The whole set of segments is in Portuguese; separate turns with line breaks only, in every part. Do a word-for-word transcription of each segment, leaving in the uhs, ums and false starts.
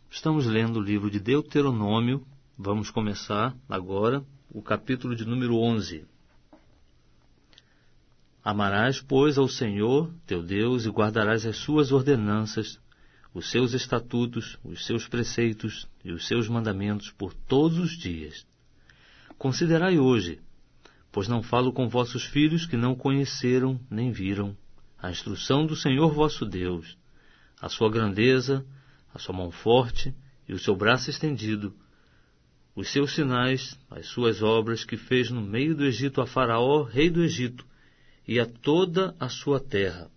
Estamos lendo o livro de Deuteronômio. Vamos começar agora o capítulo de número onze. Amarás, pois, ao Senhor, teu Deus, e guardarás as suas ordenanças, os seus estatutos, os seus preceitos e os seus mandamentos por todos os dias. Considerai hoje, pois não falo com vossos filhos que não conheceram nem viram a instrução do Senhor vosso Deus, a sua grandeza, a sua mão forte e o seu braço estendido, os seus sinais, as suas obras que fez no meio do Egito a Faraó, rei do Egito, e a toda a sua terra,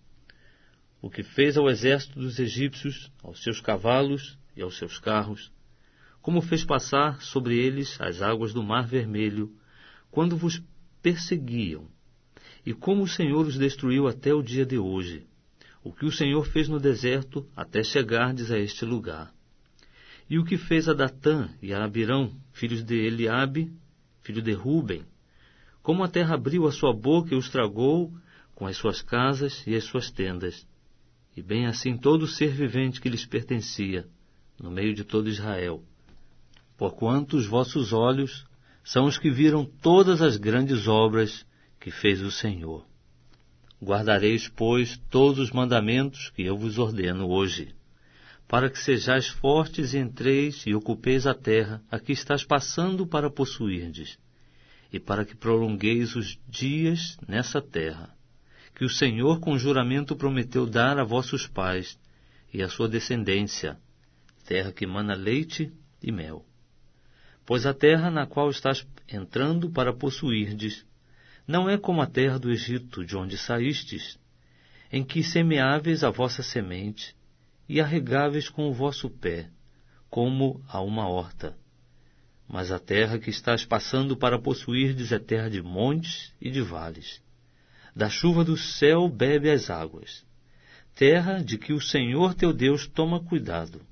o que fez ao exército dos egípcios, aos seus cavalos e aos seus carros, como fez passar sobre eles as águas do Mar Vermelho, quando vos perseguiam, e como o Senhor os destruiu até o dia de hoje, o que o Senhor fez no deserto até chegardes a este lugar. E o que fez a Datã e a Abirão, filhos de Eliabe, filho de Ruben, como a terra abriu a sua boca e os tragou com as suas casas e as suas tendas, e bem assim todo ser vivente que lhes pertencia, no meio de todo Israel. Porquanto os vossos olhos são os que viram todas as grandes obras que fez o Senhor. Guardareis, pois, todos os mandamentos que eu vos ordeno hoje, para que sejais fortes e entreis e ocupeis a terra a que estás passando para possuirdes, e para que prolongueis os dias nessa terra, que o Senhor com juramento prometeu dar a vossos pais e à sua descendência, terra que mana leite e mel. Pois a terra na qual estás entrando para possuirdes não é como a terra do Egito, de onde saístes, em que semeáveis a vossa semente e a regáveis com o vosso pé, como a uma horta. Mas a terra que estás passando para possuirdes é terra de montes e de vales. Da chuva do céu bebe as águas, terra de que o Senhor teu Deus toma cuidado.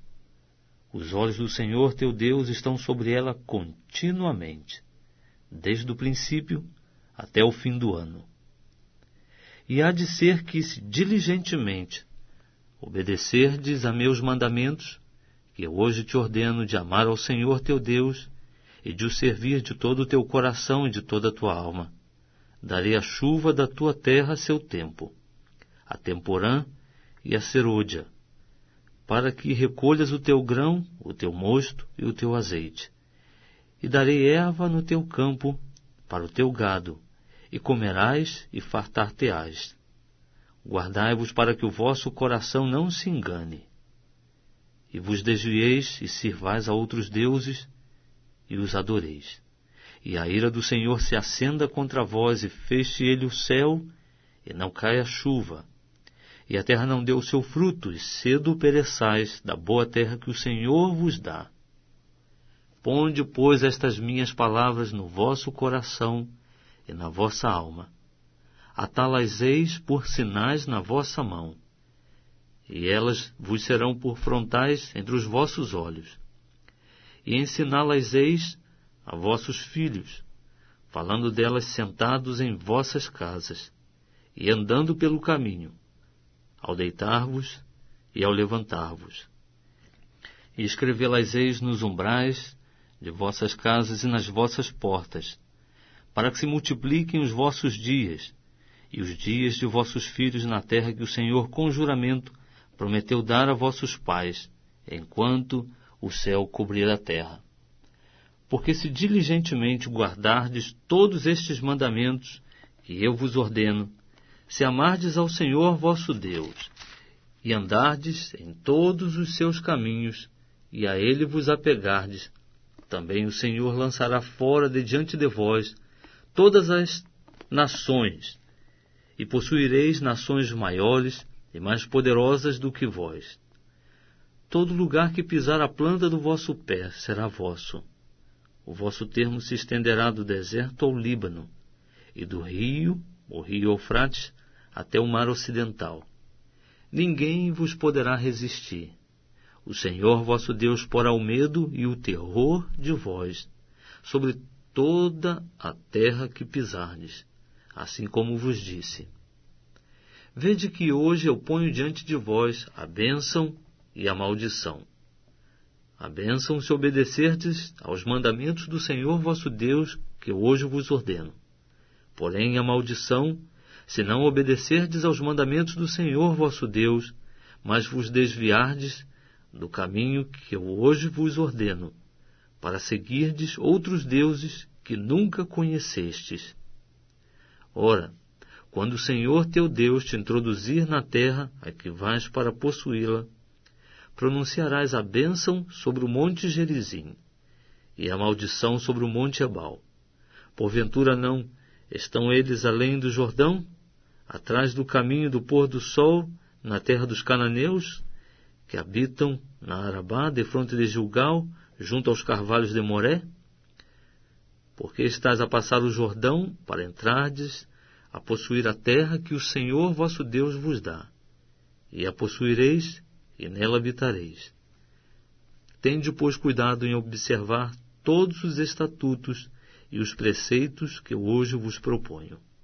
Os olhos do Senhor teu Deus estão sobre ela continuamente, desde o princípio até o fim do ano. E há de ser que, se diligentemente obedecerdes a meus mandamentos, que eu hoje te ordeno de amar ao Senhor teu Deus e de o servir de todo o teu coração e de toda a tua alma, darei a chuva da tua terra a seu tempo, a temporã e a serôdia, para que recolhas o teu grão, o teu mosto e o teu azeite. E darei erva no teu campo para o teu gado, e comerás e fartar-te-ás. Guardai-vos para que o vosso coração não se engane, e vos desvieis e sirvais a outros deuses, e os adoreis. E a ira do Senhor se acenda contra vós, e feche ele o céu, e não caia chuva, e a terra não dê o seu fruto, e cedo pereçais da boa terra que o Senhor vos dá. Ponde, pois, estas minhas palavras no vosso coração e na vossa alma. Atá-las-eis por sinais na vossa mão, e elas vos serão por frontais entre os vossos olhos. E ensiná-las-eis a vossos filhos, falando delas sentados em vossas casas, e andando pelo caminho, ao deitar-vos e ao levantar-vos. E escrevê-las-eis nos umbrais de vossas casas e nas vossas portas, para que se multipliquem os vossos dias, e os dias de vossos filhos na terra que o Senhor com juramento prometeu dar a vossos pais, enquanto o céu cobrir a terra. Porque se diligentemente guardardes todos estes mandamentos que eu vos ordeno, se amardes ao Senhor vosso Deus, e andardes em todos os seus caminhos, e a ele vos apegardes, também o Senhor lançará fora de diante de vós todas as nações, e possuireis nações maiores e mais poderosas do que vós. Todo lugar que pisar a planta do vosso pé será vosso. O vosso termo se estenderá do deserto ao Líbano, e do rio, o rio Eufrates, até o mar ocidental. Ninguém vos poderá resistir. O Senhor vosso Deus porá o medo e o terror de vós sobre toda a terra que pisardes, assim como vos disse. Vede que hoje eu ponho diante de vós a bênção e a maldição. a bênção se obedecerdes aos mandamentos do Senhor vosso Deus, que hoje vos ordeno. Porém a maldição, se não obedecerdes aos mandamentos do Senhor vosso Deus, mas vos desviardes do caminho que eu hoje vos ordeno, para seguirdes outros deuses que nunca conhecestes. Ora, quando o Senhor teu Deus te introduzir na terra a que vais para possuí-la, pronunciarás a bênção sobre o monte Gerizim e a maldição sobre o monte Ebal. Porventura não estão eles além do Jordão, atrás do caminho do pôr do sol, na terra dos cananeus, que habitam na Arabá, defronte de Gilgal, junto aos carvalhos de Moré? Porque estás a passar o Jordão para entrardes a possuir a terra que o Senhor vosso Deus vos dá, e a possuireis, e nela habitareis. Tende, pois, cuidado em observar todos os estatutos e os preceitos que hoje vos proponho.